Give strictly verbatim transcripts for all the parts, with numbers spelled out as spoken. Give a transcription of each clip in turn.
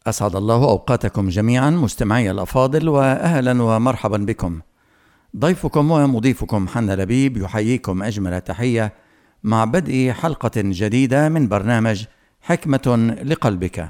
أسعد الله أوقاتكم جميعا مستمعي الأفاضل، وأهلا ومرحبا بكم. ضيفكم ومضيفكم حنا لبيب يحييكم أجمل تحية مع بدء حلقة جديدة من برنامج حكمة لقلبك.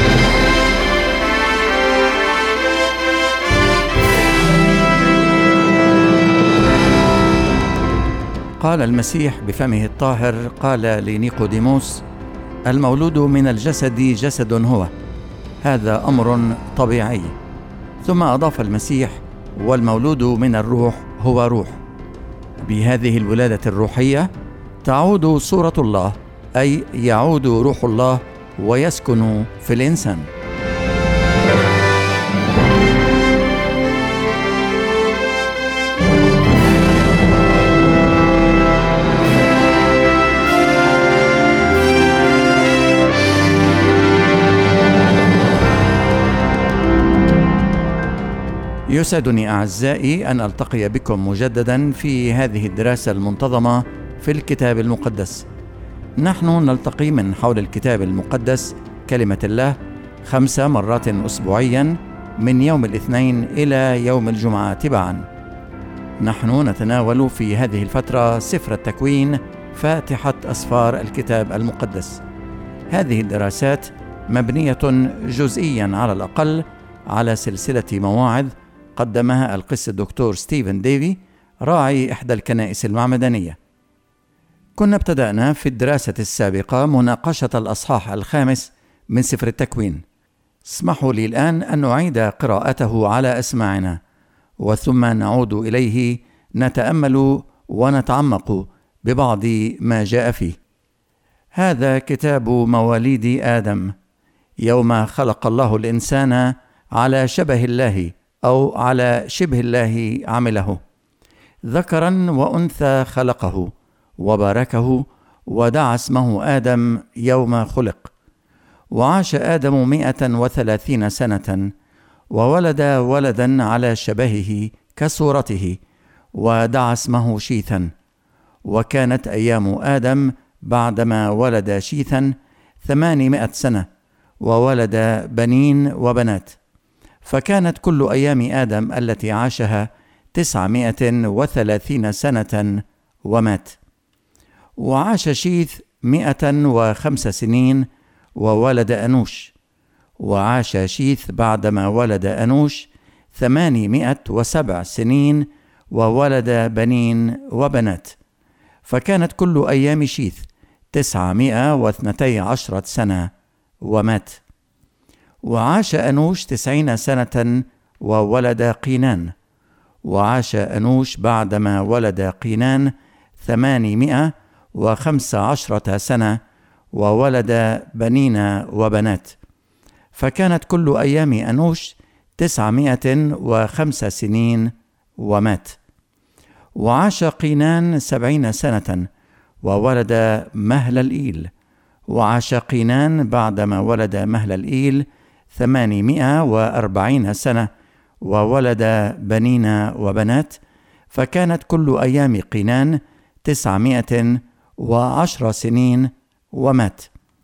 قال المسيح بفمه الطاهر، قال لنيقوديموس: المولود من الجسد جسد هو، هذا أمر طبيعي. ثم أضاف المسيح: والمولود من الروح هو روح. بهذه الولادة الروحية تعود صورة الله، أي يعود روح الله ويسكن في الإنسان. يسعدني أعزائي أن ألتقي بكم مجددا في هذه الدراسة المنتظمة في الكتاب المقدس. نحن نلتقي من حول الكتاب المقدس كلمة الله خمس مرات أسبوعيا من يوم الاثنين إلى يوم الجمعة تباعا. نحن نتناول في هذه الفترة سفر التكوين، فاتحة أسفار الكتاب المقدس. هذه الدراسات مبنية جزئيا على الأقل على سلسلة مواعظ قدمها القس الدكتور ستيفن ديفي، راعي إحدى الكنائس المعمدانية. كنا ابتدأنا في الدراسة السابقة مناقشة الأصحاح الخامس من سفر التكوين. اسمحوا لي الآن أن نعيد قراءته على أسماعنا، وثم نعود إليه نتأمل ونتعمق ببعض ما جاء فيه. هذا كتاب مواليد آدم، يوم خلق الله الإنسان على شبه الله أو على شبه الله عمله، ذكرا وأنثى خلقه وباركه، ودعا اسمه آدم يوم خلق. وعاش آدم مئة وثلاثين سنة، وولد ولدا على شبهه كصورته، ودعا اسمه شيثا. وكانت أيام آدم بعدما ولد شيثا ثمانمائة سنة، وولد بنين وبنات. فكانت كل أيام آدم التي عاشها تسعمائة وثلاثين سنة ومات. وعاش شيث مئة وخمس سنين، وولد أنوش. وعاش شيث بعدما ولد أنوش ثمانمائة وسبع سنين، وولد بنين وبنات. فكانت كل أيام شيث تسعمائة واثنتي عشرة سنة ومات. وعاش أنوش تسعين سنة، وولد قينان. وعاش أنوش بعدما ولد قينان ثمانمائة وخمس عشرة سنة، وولد بنين وبنات. فكانت كل أيام أنوش تسعمائة وخمس سنين ومات. وعاش قينان سبعين سنة، وولد مهللئيل. وعاش قينان بعدما ولد مهللئيل ثمانمائة وأربعين سنة، وولد بنين وبنات. فكانت كل أيام قينان تسعمائة وعشر سنين ومات.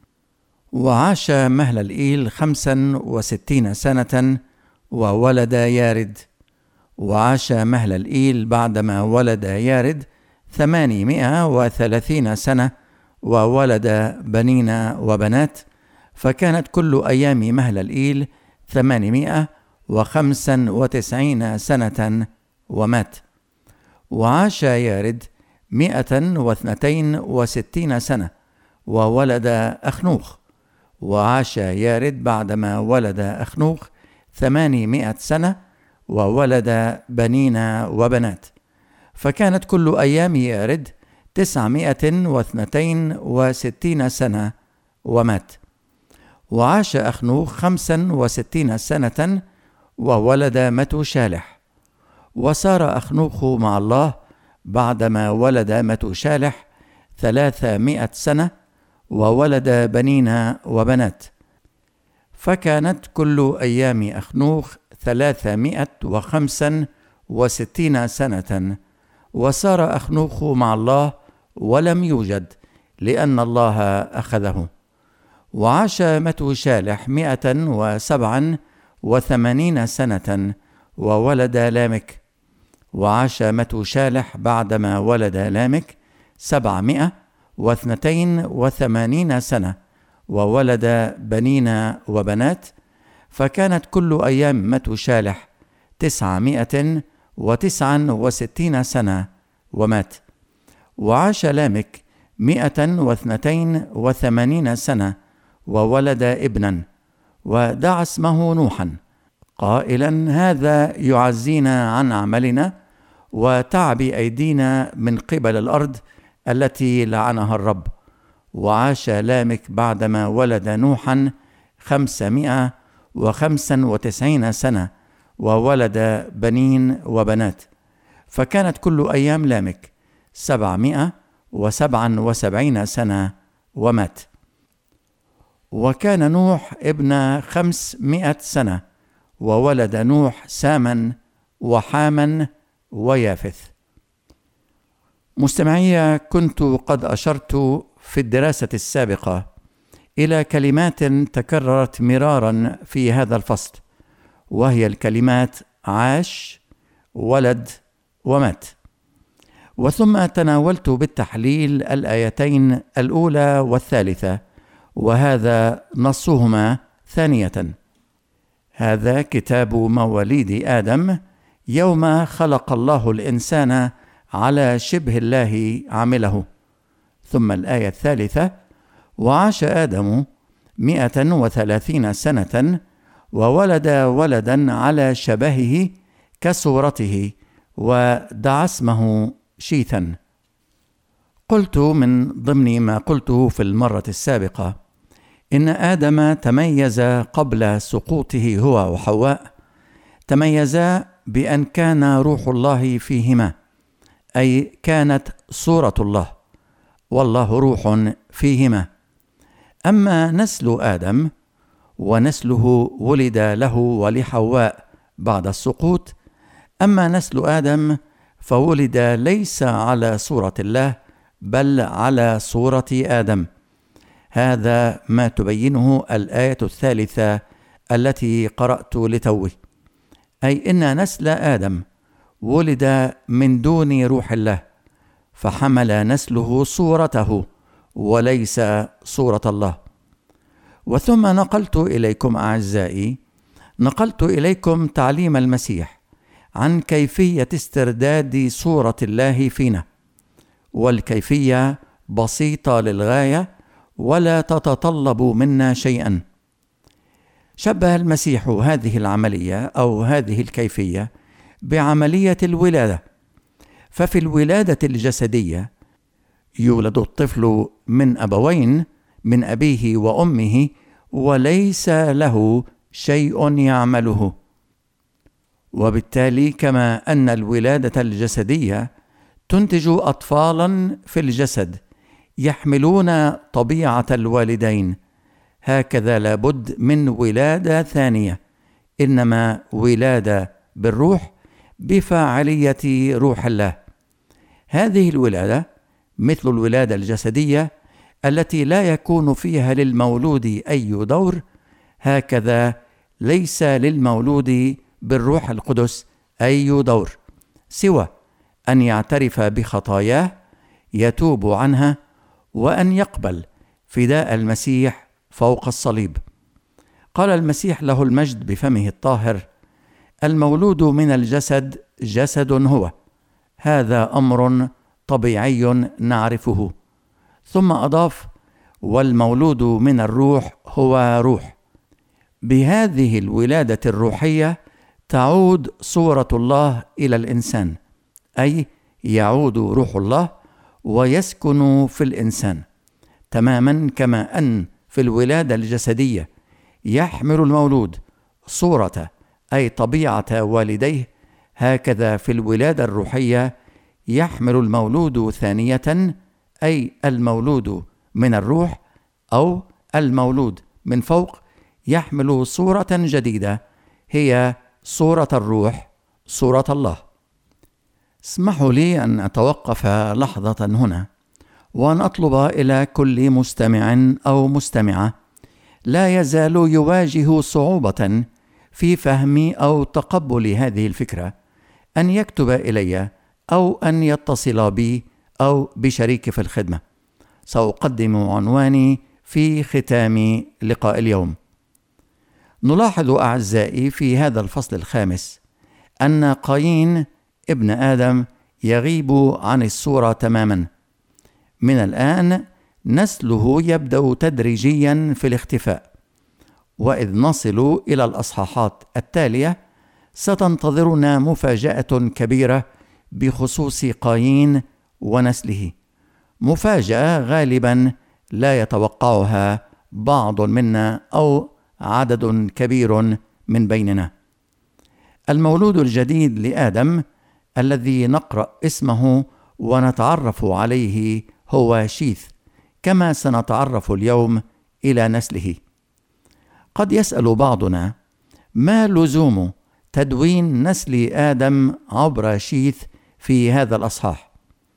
وعاش مهللئيل خمسا وستين سنة، وولد يارد. وعاش مهللئيل بعدما ولد يارد ثمانمائة وثلاثين سنة، وولد بنين وبنات. فكانت كل أيام مهللئيل ثمانمائة وخمسا وتسعين سنة ومات. وعاش يارد مئة واثنتين وستين سنة، وولد أخنوخ. وعاش يارد بعدما ولد أخنوخ ثمانمائة سنة، وولد بنين وبنات. فكانت كل أيام يارد تسعمائة واثنتين وستين سنة ومات. وعاش أخنوخ خمسا وستين سنة، وولد متوشالح. وسار أخنوخ مع الله بعدما ولد متوشالح ثلاثمائة سنة، وولد بنين وبنات. فكانت كل أيام أخنوخ ثلاثمائة وخمسا وستين سنة. وسار أخنوخ مع الله ولم يوجد، لأن الله أخذه. وعاش متوشالح مئة وسبعا وثمانين سنة وولد لامك. وعاش متوشالح بعدما ولد لامك سبعمائة واثنتين وثمانين سنة وولد بنين وبنات، فكانت كل أيام متوشالح تسعمائة وتسعا وستين سنة ومات. وعاش لامك مئة واثنتين وثمانين سنة وولد ابنا، ودعا اسمه نوحا قائلا: هذا يعزينا عن عملنا وتعب أيدينا من قبل الأرض التي لعنها الرب. وعاش لامك بعدما ولد نوحا خمسمائة وخمسا وتسعين سنة وولد بنين وبنات، فكانت كل أيام لامك سبعمائة وسبعا وسبعين سنة ومات. وكان نوح ابن خمسمائة سنة وولد نوح ساما وحاما ويافث. مستمعي، كنت قد أشرت في الدراسة السابقة إلى كلمات تكررت مرارا في هذا الفصل، وهي الكلمات عاش، ولد، ومات. وثم تناولت بالتحليل الآيتين الأولى والثالثة، وهذا نصهما ثانية: هذا كتاب مواليد آدم يوم خلق الله الإنسان على شبه الله عمله. ثم الآية الثالثة: وعاش آدم مئة وثلاثين سنة وولد ولدا على شبهه كصورته ودعا اسمه شيثا. قلت من ضمن ما قلته في المرة السابقة إن آدم تميز قبل سقوطه هو وحواء، تميزا بأن كان روح الله فيهما، أي كانت صورة الله، والله روح فيهما. أما نسل آدم ونسله ولد له ولحواء بعد السقوط، أما نسل آدم فولد ليس على صورة الله بل على صورة آدم. هذا ما تبينه الآية الثالثة التي قرأت لتوي، أي إن نسل آدم ولد من دون روح الله، فحمل نسله صورته وليس صورة الله. وثم نقلت إليكم أعزائي، نقلت إليكم تعليم المسيح عن كيفية استرداد صورة الله فينا، والكيفية بسيطة للغاية ولا تتطلب منا شيئا. شبه المسيح هذه العملية أو هذه الكيفية بعملية الولادة. ففي الولادة الجسدية يولد الطفل من أبوين، من أبيه وأمه، وليس له شيء يعمله. وبالتالي كما أن الولادة الجسدية تنتج أطفالا في الجسد يحملون طبيعة الوالدين، هكذا لابد من ولادة ثانية، إنما ولادة بالروح بفاعلية روح الله. هذه الولادة مثل الولادة الجسدية التي لا يكون فيها للمولود أي دور، هكذا ليس للمولود بالروح القدس أي دور سوى أن يعترف بخطاياه، يتوب عنها، وأن يقبل فداء المسيح فوق الصليب. قال المسيح له المجد بفمه الطاهر: المولود من الجسد جسد هو، هذا أمر طبيعي نعرفه. ثم أضاف: والمولود من الروح هو روح. بهذه الولادة الروحية تعود صورة الله إلى الإنسان، أي يعود روح الله ويسكن في الإنسان، تماما كما أن في الولادة الجسدية يحمل المولود صورة أي طبيعة والديه، هكذا في الولادة الروحية يحمل المولود ثانية أي المولود من الروح أو المولود من فوق يحمل صورة جديدة، هي صورة الروح، صورة الله. اسمحوا لي أن أتوقف لحظة هنا وأن أطلب إلى كل مستمع أو مستمعة لا يزال يواجه صعوبة في فهم أو تقبل هذه الفكرة أن يكتب إلي أو أن يتصل بي أو بشريكي في الخدمة. سأقدم عنواني في ختام لقاء اليوم. نلاحظ أعزائي في هذا الفصل الخامس أن قايين ابن آدم يغيب عن الصورة تماما. من الآن نسله يبدأ تدريجيا في الاختفاء، وإذ نصل إلى الأصحاحات التالية ستنتظرنا مفاجأة كبيرة بخصوص قايين ونسله، مفاجأة غالبا لا يتوقعها بعض منا أو عدد كبير من بيننا. المولود الجديد لآدم الذي نقرأ اسمه ونتعرف عليه هو شيث، كما سنتعرف اليوم إلى نسله. قد يسأل بعضنا: ما لزوم تدوين نسل آدم عبر شيث في هذا الأصحاح؟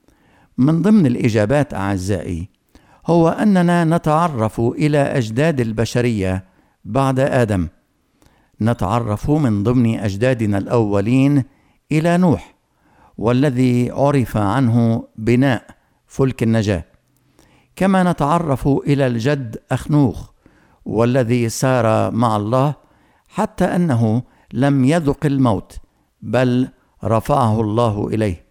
من ضمن الإجابات أعزائي هو أننا نتعرف إلى أجداد البشرية بعد آدم. نتعرف من ضمن أجدادنا الأولين إلى نوح، والذي عرف عنه بناء فلك النجاة، كما نتعرف إلى الجد أخنوخ، والذي سار مع الله حتى أنه لم يذق الموت بل رفعه الله إليه.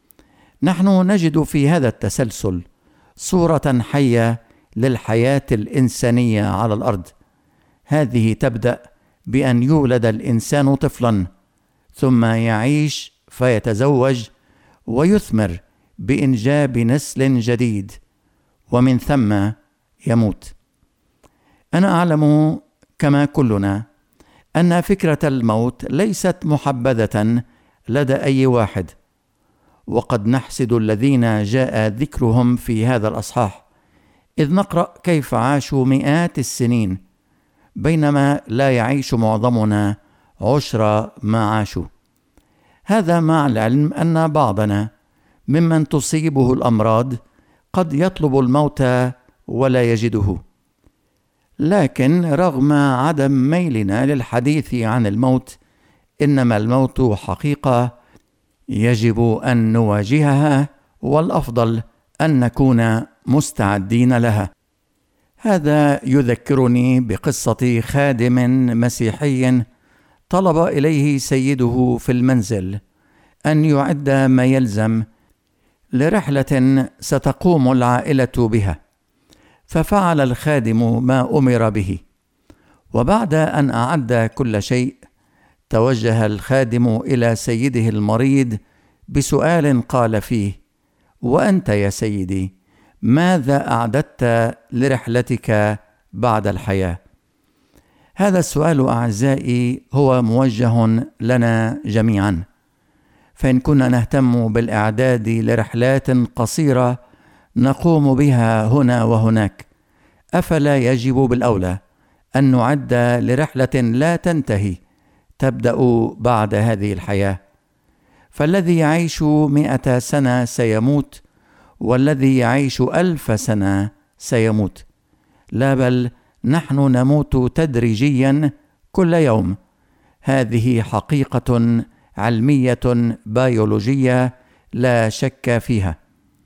نحن نجد في هذا التسلسل صورة حية للحياة الإنسانية على الأرض. هذه تبدأ بأن يولد الإنسان طفلا، ثم يعيش فيتزوج ويثمر بإنجاب نسل جديد، ومن ثم يموت. أنا أعلم كما كلنا أن فكرة الموت ليست محبذة لدى أي واحد، وقد نحسد الذين جاء ذكرهم في هذا الأصحاح، إذ نقرأ كيف عاشوا مئات السنين، بينما لا يعيش معظمنا عشر ما عاشوا. هذا مع العلم أن بعضنا ممن تصيبه الأمراض قد يطلب الموت ولا يجده. لكن رغم عدم ميلنا للحديث عن الموت، إنما الموت حقيقة يجب أن نواجهها، والأفضل أن نكون مستعدين لها. هذا يذكرني بقصة خادم مسيحي طلب إليه سيده في المنزل أن يعد ما يلزم لرحلة ستقوم العائلة بها، ففعل الخادم ما أمر به، وبعد أن أعد كل شيء توجه الخادم إلى سيده المريض بسؤال قال فيه: وأنت يا سيدي، ماذا أعددت لرحلتك بعد الحياة؟ هذا السؤال أعزائي هو موجه لنا جميعا، فإن كنا نهتم بالإعداد لرحلات قصيرة نقوم بها هنا وهناك، أفلا يجب بالأولى أن نعد لرحلة لا تنتهي تبدأ بعد هذه الحياة؟ فالذي يعيش مئة سنة سيموت، والذي يعيش ألف سنة سيموت. لا، بل نحن نموت تدريجيا كل يوم. هذه حقيقة علمية بيولوجية لا شك فيها.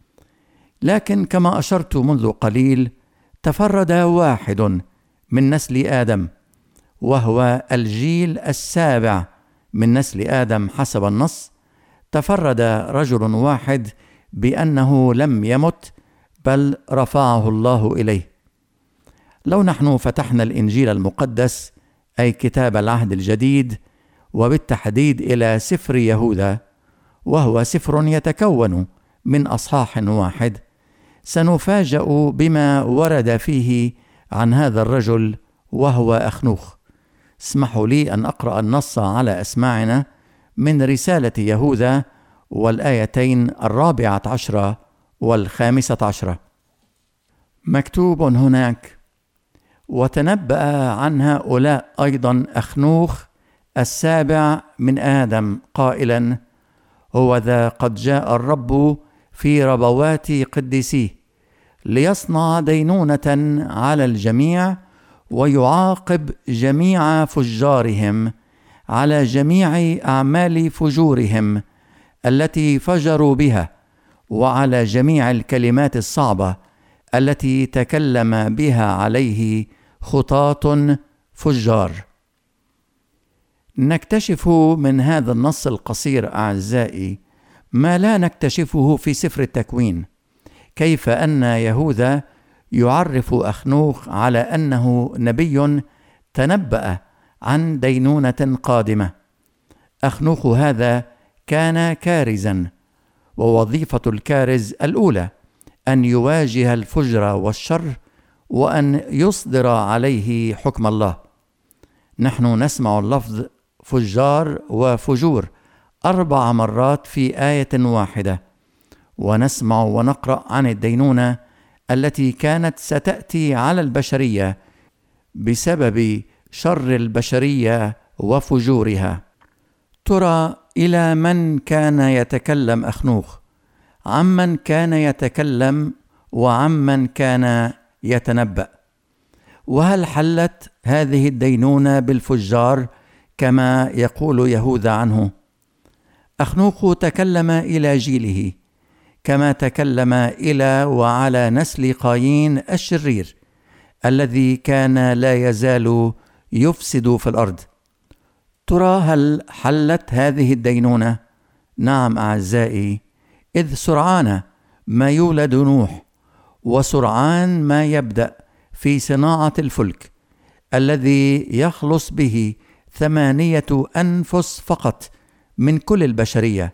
لكن كما أشرت منذ قليل، تفرد واحد من نسل آدم، وهو الجيل السابع من نسل آدم حسب النص. تفرد رجل واحد بأنه لم يمت بل رفعه الله إليه. لو نحن فتحنا الإنجيل المقدس، أي كتاب العهد الجديد، وبالتحديد إلى سفر يهوذا، وهو سفر يتكون من أصحاح واحد، سنفاجأ بما ورد فيه عن هذا الرجل وهو أخنوخ. اسمحوا لي أن أقرأ النص على أسماعنا من رسالة يهوذا والآيتين الرابعة عشرة والخامسة عشرة. مكتوب هناك: وتنبأ عن هؤلاء أيضا أخنوخ السابع من آدم قائلا: هو ذا قد جاء الرب في ربوات قديسيه ليصنع دينونة على الجميع ويعاقب جميع فجارهم على جميع أعمال فجورهم التي فجروا بها، وعلى جميع الكلمات الصعبة التي تكلم بها عليه خطاة فجار. نكتشف من هذا النص القصير أعزائي ما لا نكتشفه في سفر التكوين، كيف أن يهوذا يعرف أخنوخ على أنه نبي تنبأ عن دينونة قادمة. أخنوخ هذا كان كارزا، ووظيفة الكارز الأولى أن يواجه الفجر والشر وأن يصدر عليه حكم الله. نحن نسمع اللفظ فجار وفجور أربع مرات في آية واحدة، ونسمع ونقرأ عن الدينونة التي كانت ستأتي على البشرية بسبب شر البشرية وفجورها. ترى إلى من كان يتكلم أخنوخ؟ عمن كان يتكلم وعمن كان يتنبأ؟ وهل حلت هذه الدينونة بالفجار كما يقول يهوذا عنه؟ أخنوخ تكلم إلى جيله كما تكلم إلى وعلى نسل قايين الشرير الذي كان لا يزال يفسد في الأرض. ترى هل حلت هذه الدينونة؟ نعم أعزائي، إذ سرعان ما يولد نوح، وسرعان ما يبدأ في صناعة الفلك الذي يخلص به ثمانية أنفس فقط من كل البشرية،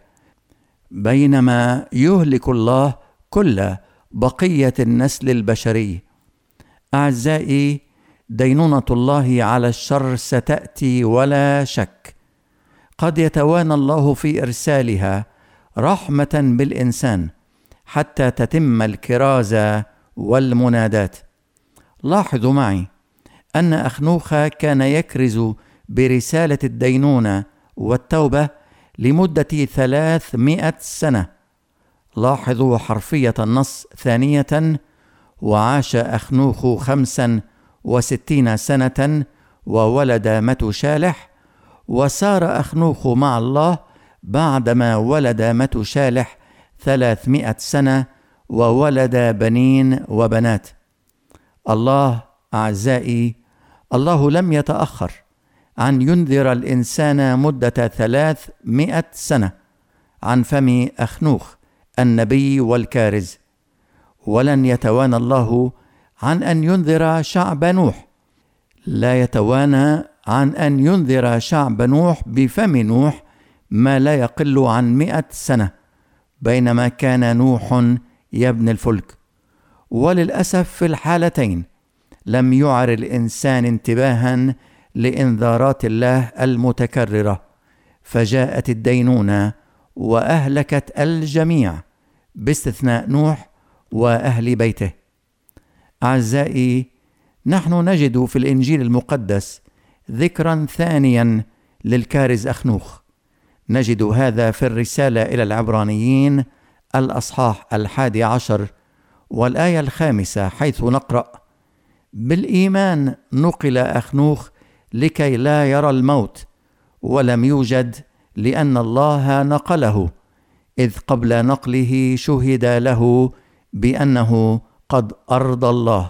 بينما يهلك الله كل بقية النسل البشري. أعزائي، دينونة الله على الشر ستأتي ولا شك. قد يتوانى الله في إرسالها رحمة بالإنسان حتى تتم الكرازة والمنادات. لاحظوا معي أن أخنوخ كان يكرز برسالة الدينونة والتوبة لمدة ثلاثمائة سنة. لاحظوا حرفية النص ثانية: وعاش أخنوخ خمسا وستين سنة وولد متوشالح. وسار أخنوخ مع الله بعدما ولد متوشالح ثلاثمائة سنة وولد بنين وبنات. الله أعزائي، الله لم يتأخر عن ينذر الإنسان مدة ثلاثمائة سنة عن فم أخنوخ النبي والكارز، ولن يتوانى الله عن أن ينذر شعب نوح. لا يتوانى عن أن ينذر شعب نوح بفم نوح ما لا يقل عن مئة سنة بينما كان نوح يبني الفلك. وللأسف في الحالتين لم يعر الإنسان انتباها لإنذارات الله المتكررة، فجاءت الدينونة وأهلكت الجميع باستثناء نوح وأهل بيته. أعزائي، نحن نجد في الإنجيل المقدس ذكرا ثانيا للكارز أخنوخ. نجد هذا في الرسالة إلى العبرانيين الأصحاح الحادي عشر والآية الخامسة، حيث نقرأ: بالإيمان نقل أخنوخ لكي لا يرى الموت، ولم يوجد لأن الله نقله، إذ قبل نقله شهد له بأنه قد أرضى الله.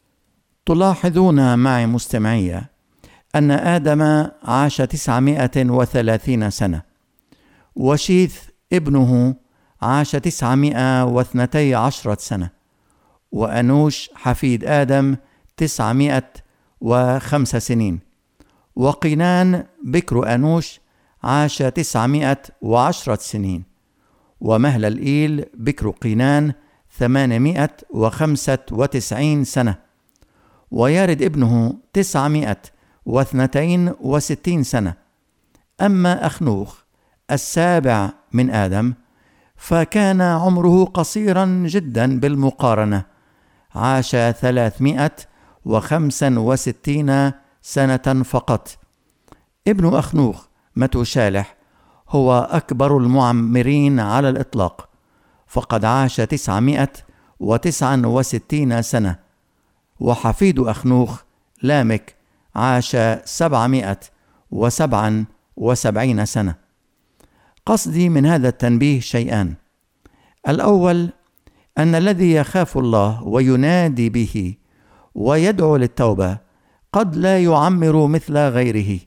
تلاحظون معي مستمعية أن آدم عاش تسعمائة وثلاثين سنة، وشيث ابنه عاش تسعمائة واثنتي عشرة سنة، وأنوش حفيد آدم تسعمائة وخمس سنين، وقينان بكر أنوش عاش تسعمائة وعشرة سنين، ومهللئيل بكر قينان ثمانمائة وخمسة وتسعين سنة، ويارد ابنه تسعمائة واثنتين وستين سنة. أما أخنوخ السابع من آدم فكان عمره قصيرا جدا بالمقارنة، عاش ثلاثمائة وخمسة وستين سنة فقط. ابن أخنوخ متوشالح هو أكبر المعمرين على الإطلاق، فقد عاش تسعمائة وتسعة وستين سنة، وحفيد أخنوخ لامك عاش سبعمائة وسبعة وسبعين سنة. قصدي من هذا التنبيه شيئان: الأول أن الذي يخاف الله وينادي به ويدعو للتوبة قد لا يعمر مثل غيره،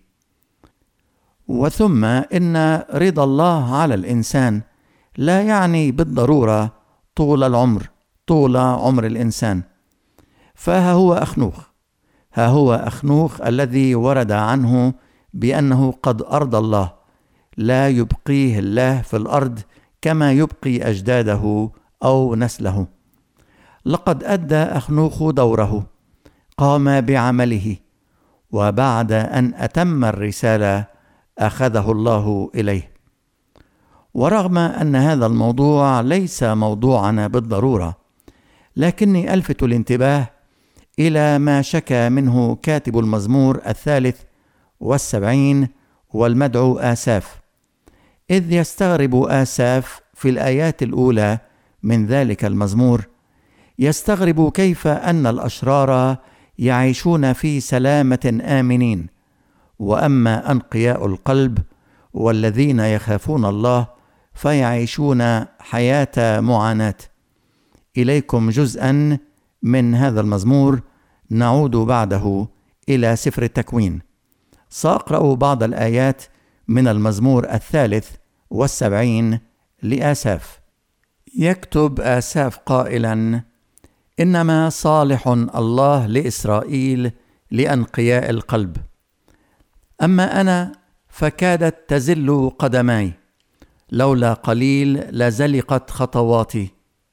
وثم إن رضا الله على الإنسان لا يعني بالضرورة طول العمر طول عمر الإنسان. فها هو أخنوخ ها هو أخنوخ الذي ورد عنه بأنه قد أرضى الله، لا يبقيه الله في الأرض كما يبقي أجداده أو نسله. لقد أدى أخنوخ دوره، قام بعمله، وبعد أن أتم الرسالة أخذه الله إليه. ورغم أن هذا الموضوع ليس موضوعنا بالضرورة، لكني ألفت الانتباه إلى ما شكى منه كاتب المزمور الثالث والسبعين والمدعو آساف، إذ يستغرب آساف في الآيات الأولى من ذلك المزمور، يستغرب كيف أن الأشرار يعيشون في سلامة آمنين، وأما أنقياء القلب والذين يخافون الله فيعيشون حياة معاناة. إليكم جزءا من هذا المزمور، نعود بعده إلى سفر التكوين. سأقرأ بعض الآيات من المزمور الثالث والسبعين لآساف. يكتب آساف قائلا: إنما صالح الله لإسرائيل لأنقياء القلب، أما أنا فكادت تزل قدماي، لولا قليل لزلقت خطواتي،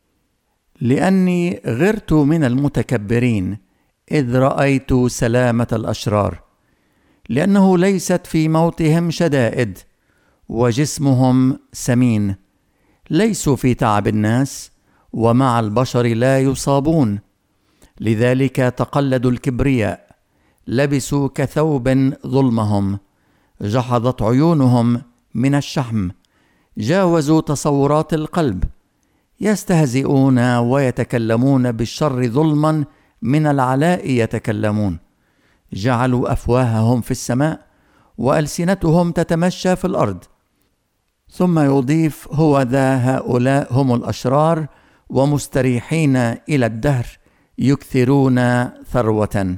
لأني غرت من المتكبرين إذ رأيت سلامة الأشرار، لأنه ليست في موتهم شدائد وجسمهم سمين، ليسوا في تعب الناس ومع البشر لا يصابون، لذلك تقلدوا الكبرياء، لبسوا كثوب ظلمهم، جحظت عيونهم من الشحم، جاوزوا تصورات القلب، يستهزئون ويتكلمون بالشر ظلما، من العلاء يتكلمون، جعلوا أفواههم في السماء وألسنتهم تتمشى في الأرض. ثم يضيف: هو ذا هؤلاء هم الأشرار ومستريحين إلى الدهر، يكثرون ثروة.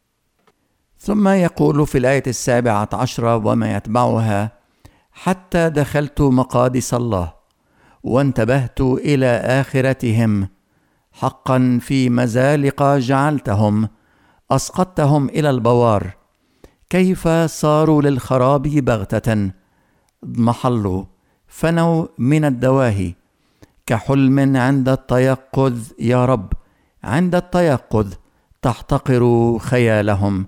ثم يقول في الآية السابعة عشرة وما يتبعها: حتى دخلت مقادس الله وانتبهت إلى آخرتهم، حقا في مزالق جعلتهم، أسقطتهم إلى البوار، كيف صاروا للخراب بغتة، اضمحلوا فنوا من الدواهي، كحلم عند التيقظ يا رب، عند التيقظ تحتقر خيالهم.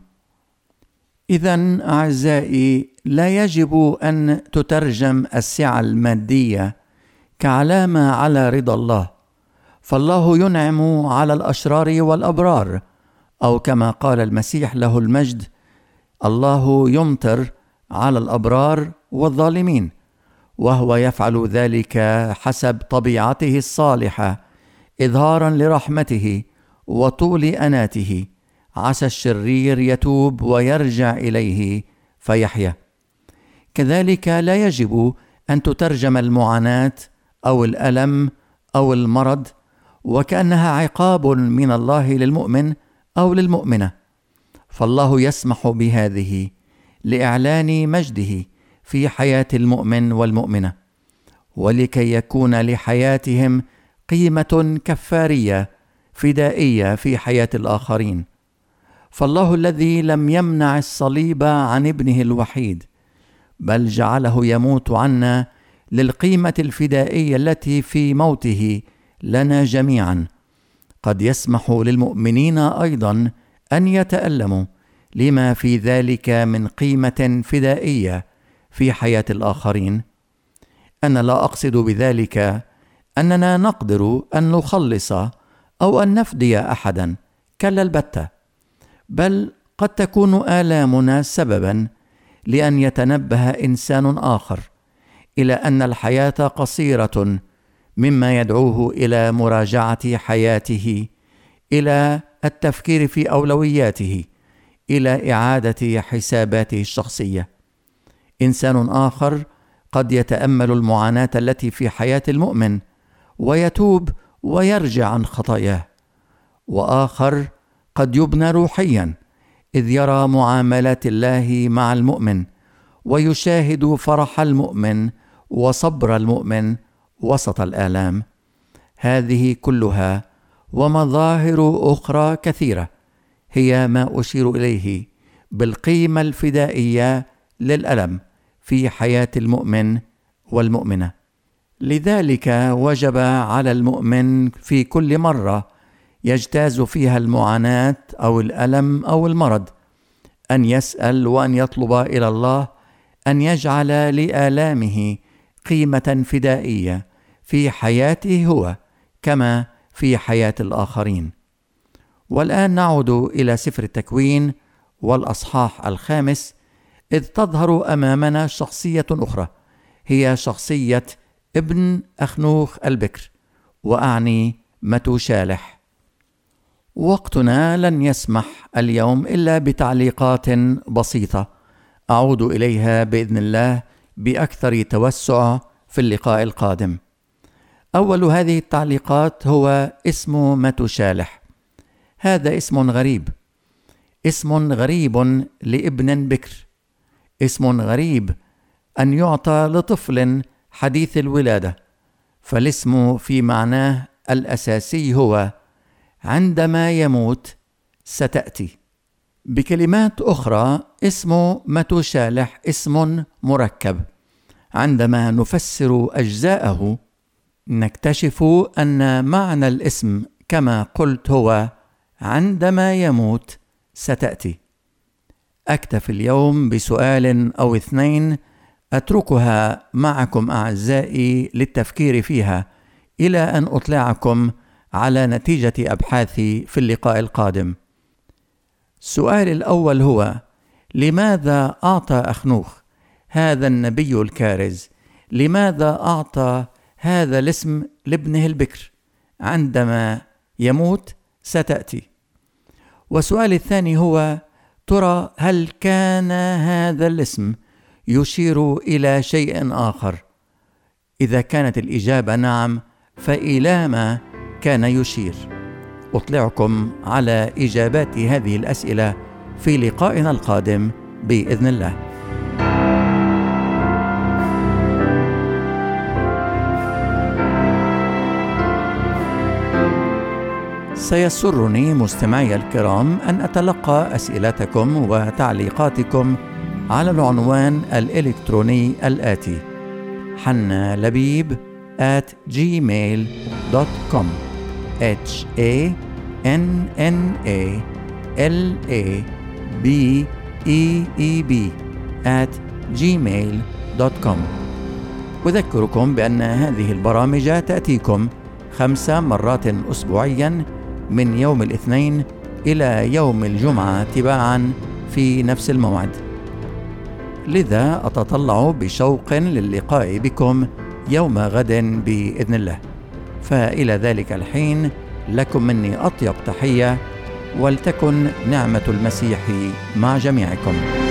إذن أعزائي، لا يجب أن تترجم السعة المادية كعلامة على رضا الله، فالله ينعم على الأشرار والأبرار، أو كما قال المسيح له المجد: الله يمطر على الأبرار والظالمين، وهو يفعل ذلك حسب طبيعته الصالحة، إظهارا لرحمته وطول أناته، عسى الشرير يتوب ويرجع إليه فيحيا. كذلك لا يجب أن تترجم المعاناة أو الألم أو المرض وكأنها عقاب من الله للمؤمن أو للمؤمنة، فالله يسمح بهذه لإعلان مجده في حياة المؤمن والمؤمنة، ولكي يكون لحياتهم قيمة كفارية فدائية في حياة الآخرين. فالله الذي لم يمنع الصليب عن ابنه الوحيد، بل جعله يموت عنا للقيمة الفدائية التي في موته لنا جميعا، قد يسمح للمؤمنين أيضا أن يتألموا لما في ذلك من قيمة فدائية في حياة الآخرين. أنا لا أقصد بذلك أننا نقدر أن نخلص أو أن نفدي أحدا، كلا البتة، بل قد تكون آلامنا سببا لأن يتنبه إنسان آخر إلى أن الحياة قصيرة، مما يدعوه إلى مراجعة حياته، إلى التفكير في أولوياته، إلى إعادة حساباته الشخصية. إنسان آخر قد يتأمل المعاناة التي في حياة المؤمن ويتوب ويرجع عن خطاياه، وآخر قد يبنى روحيا إذ يرى معاملات الله مع المؤمن ويشاهد فرح المؤمن وصبر المؤمن وسط الآلام. هذه كلها ومظاهر أخرى كثيرة هي ما أشير إليه بالقيمة الفدائية للألم في حياة المؤمن والمؤمنة. لذلك وجب على المؤمن في كل مرة يجتاز فيها المعاناة أو الألم أو المرض أن يسأل وأن يطلب إلى الله أن يجعل لآلامه قيمة فدائية في حياته هو كما في حياة الآخرين. والآن نعود إلى سفر التكوين والأصحاح الخامس، إذ تظهر أمامنا شخصية أخرى هي شخصية ابن أخنوخ البكر، وأعني متوشالح. وقتنا لن يسمح اليوم إلا بتعليقات بسيطة أعود إليها بإذن الله بأكثر توسع في اللقاء القادم. أول هذه التعليقات هو اسم متوشالح. هذا اسم غريب، اسم غريب لابن بكر، اسم غريب أن يعطى لطفل حديث الولادة، فالاسم في معناه الأساسي هو عندما يموت ستأتي. بكلمات أخرى اسم متوشالح اسم مركب. عندما نفسر أجزاءه نكتشف أن معنى الاسم كما قلت هو عندما يموت ستأتي. أكتفي اليوم بسؤال أو اثنين أتركها معكم أعزائي للتفكير فيها إلى أن أطلعكم على نتيجة أبحاثي في اللقاء القادم. السؤال الأول هو: لماذا أعطى أخنوخ هذا النبي الكارز، لماذا أعطى هذا الاسم لابنه البكر عندما يموت ستأتي؟ والسؤال الثاني هو: ترى هل كان هذا الاسم يشير إلى شيء آخر؟ إذا كانت الإجابة نعم، فإلى ما كان يشير؟ أطلعكم على إجابات هذه الأسئلة في لقائنا القادم بإذن الله. سيسرني مستمعي الكرام أن أتلقى أسئلتكم وتعليقاتكم على العنوان الإلكتروني الآتي: حنا لبيب at gmail dot com h a n n a l a b e e b at gmail dot com. أذكركم بأن هذه البرامج تأتيكم خمس مرات أسبوعيا من يوم الاثنين إلى يوم الجمعة تباعا في نفس الموعد، لذا أتطلع بشوق للقاء بكم يوم غد بإذن الله. فإلى ذلك الحين لكم مني أطيب تحية، ولتكن نعمة المسيح مع جميعكم.